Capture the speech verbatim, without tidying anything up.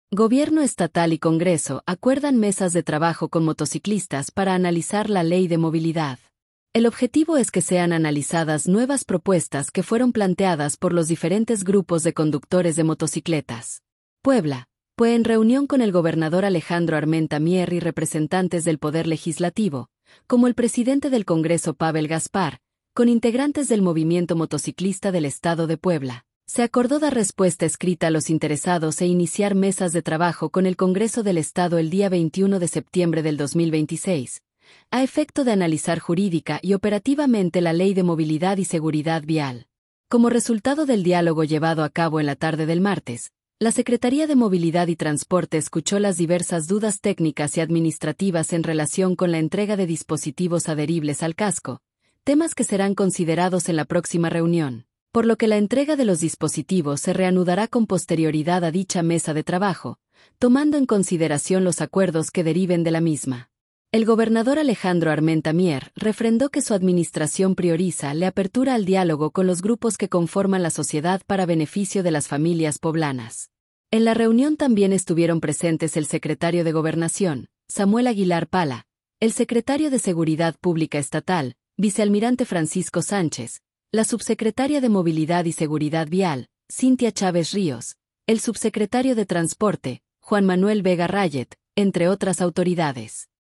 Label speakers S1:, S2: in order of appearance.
S1: Gobierno estatal y Congreso acuerdan mesas de trabajo con motociclistas para analizar la ley de movilidad. El objetivo es que sean analizadas nuevas propuestas que fueron planteadas por los diferentes grupos de conductores de motocicletas. Puebla, pues en reunión con el gobernador Alejandro Armenta Mier y representantes del Poder Legislativo, como el presidente del Congreso Pavel Gaspar, con integrantes del movimiento motociclista del Estado de Puebla. Se acordó dar respuesta escrita a los interesados e iniciar mesas de trabajo con el Congreso del Estado el día veintiuno de septiembre del dos mil veintiséis, a efecto de analizar jurídica y operativamente la Ley de Movilidad y Seguridad Vial. Como resultado del diálogo llevado a cabo en la tarde del martes, la Secretaría de Movilidad y Transporte escuchó las diversas dudas técnicas y administrativas en relación con la entrega de dispositivos adheribles al casco, temas que serán considerados en la próxima reunión, por lo que la entrega de los dispositivos se reanudará con posterioridad a dicha mesa de trabajo, tomando en consideración los acuerdos que deriven de la misma. El gobernador Alejandro Armenta Mier refrendó que su administración prioriza la apertura al diálogo con los grupos que conforman la sociedad para beneficio de las familias poblanas. En la reunión también estuvieron presentes el secretario de Gobernación, Samuel Aguilar Pala, el secretario de Seguridad Pública Estatal, vicealmirante Francisco Sánchez, la subsecretaria de Movilidad y Seguridad Vial, Cintia Chávez Ríos, el subsecretario de Transporte, Juan Manuel Vega Rayet, entre otras autoridades.